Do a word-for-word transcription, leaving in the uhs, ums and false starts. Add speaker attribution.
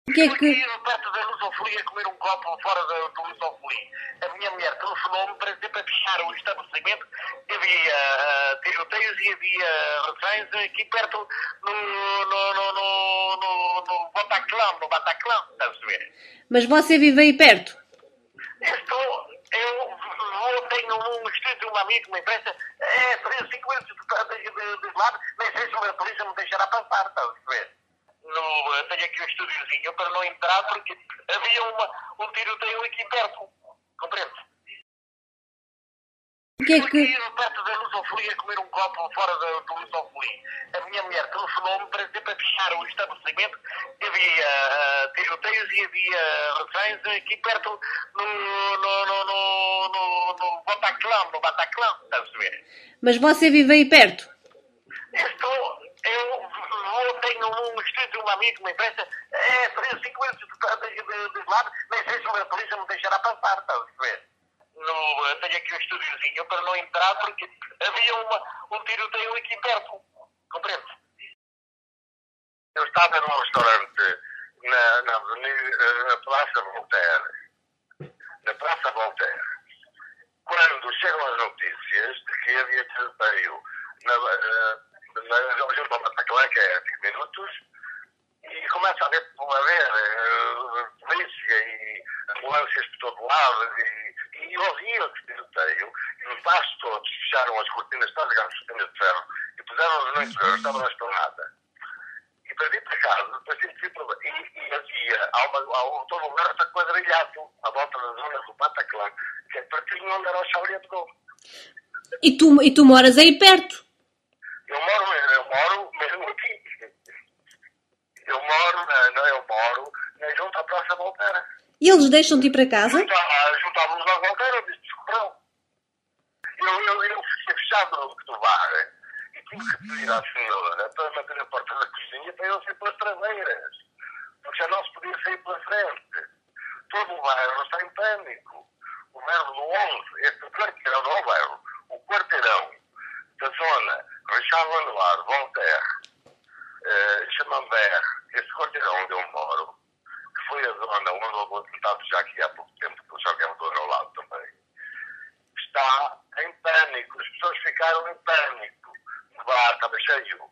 Speaker 1: O que é que...
Speaker 2: Aqui, perto da Lusofolia, a comer um copo fora da, do Lusofolia. A minha mulher telefonou-me para dizer para fechar o estabelecimento. Havia uh, tiroteios e havia reféns aqui perto no, no, no, no, no, no Bataclan, no Bataclan, estás a ver?
Speaker 1: Mas você vive aí perto?
Speaker 2: Eu estou, eu vou, tenho um estúdio, um amigo que me empresta, é cinco minutos de, de, de lado, nem sei se a polícia me deixará passar, estás a ver? No, tenho aqui um estúdiozinho para não entrar porque havia uma, um tiroteio aqui perto, compreende?
Speaker 1: O que é que...
Speaker 2: Aqui perto da Lusofolia, a comer um copo fora da, do Lusofolia. A minha mulher telefonou-me para dizer para fechar o estabelecimento. Havia uh, tiroteios e havia reféns aqui perto no, no, no, no, no, no Bataclan, no Bataclan, estás a ver?
Speaker 1: Mas você vive aí perto?
Speaker 2: Eu estou, eu vou, tenho um estúdio, um amigo que me empresta, é cinco minutos de, de, de lado, nem sei se a polícia me deixará passar, estás a ver? No, tenho aqui um estúdiozinho para não entrar porque havia uma, um tiroteio aqui perto, compreende? Eu estava num restaurante na, na, avenida, na Praça Voltaire, na Praça Voltaire, quando chegam as notícias de que havia tiroteio na, na, na, junto ao Bataclan, que é cinco minutos, e começa a haver, a haver uh, polícia e ambulâncias por todo lado, e, e ouvia o tiroteio, e os baixos todos fecharam as cortinas, todas as cortinas de ferro, e puseram-nos no interior, estavam na esplanada. E para vir para casa, depois tive que ir para... E, e havia, há uma, há um, todo lugar está quadrilhado, à volta da zona do Bataclan, que é pertinho onde era o Chalet de Gol.
Speaker 1: E tu, e tu moras aí perto?
Speaker 2: Eu moro, eu moro mesmo aqui. Eu moro, não, eu moro junto à Praça Voltaire.
Speaker 1: E eles deixam-te ir para casa?
Speaker 2: Juntávamos na Voltaire, disse descobrão. Eu, eu, eu fiquei fechado do bar e tive que pedir à senhora para manter a porta da cozinha para eu sair pelas traseiras. Porque já não se podia sair pela frente. Todo o bairro está em pânico. O bairro do onze, este quarteirão, não é o bairro, o quarteirão da zona Richard Lenoir, Voltaire, uh, Chamambert, este quarteirão onde eu moro, que foi a zona onde houve o atentado já aqui há pouco tempo, que o jogador ao lado também, está em pânico. As pessoas ficaram em pânico. O bar estava cheio.